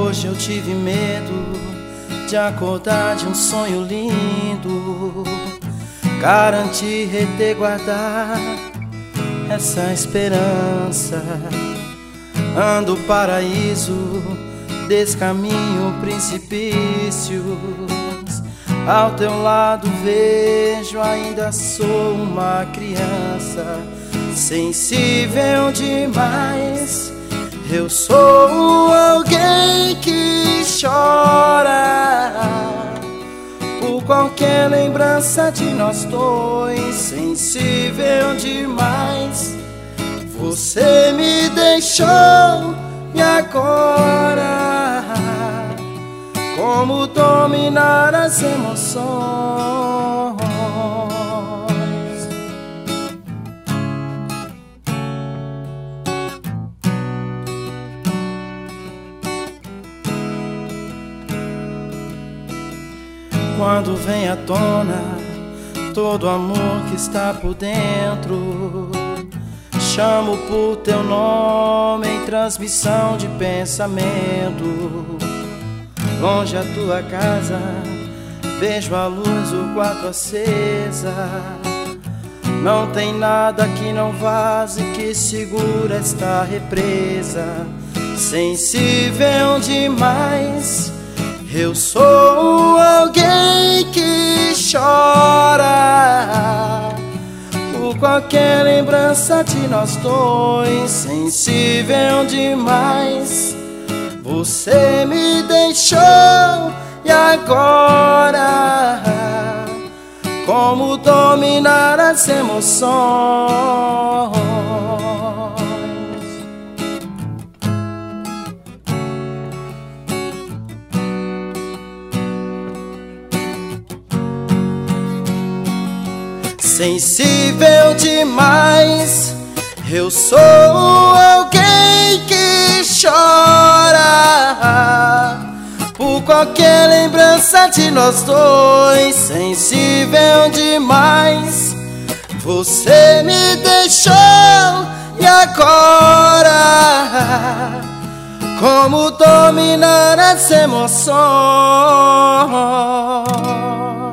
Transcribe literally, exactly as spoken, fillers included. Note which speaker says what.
Speaker 1: Hoje eu tive medo de acordar de um sonho lindo, garantir, reter, guardar essa esperança. Ando paraíso, descaminho precipícios. Ao teu lado vejo, ainda sou uma criança, sensível demais. Eu sou alguém que chora por qualquer lembrança de nós dois, sensível demais. Você me deixou, e agora como dominar as emoções? Quando vem à tona todo o amor que está por dentro, chamo por teu nome em transmissão de pensamento. Longe a tua casa, vejo a luz do quarto acesa. Não tem nada que não vaze, que segura esta represa. Sensível demais, eu sou alguém que chora por qualquer lembrança de nós dois, sensível demais. Você me deixou, e agora como dominar as emoções? Sensível demais, eu sou alguém que chora por qualquer lembrança de nós dois, sensível demais. Você me deixou, e agora como dominar as emoções?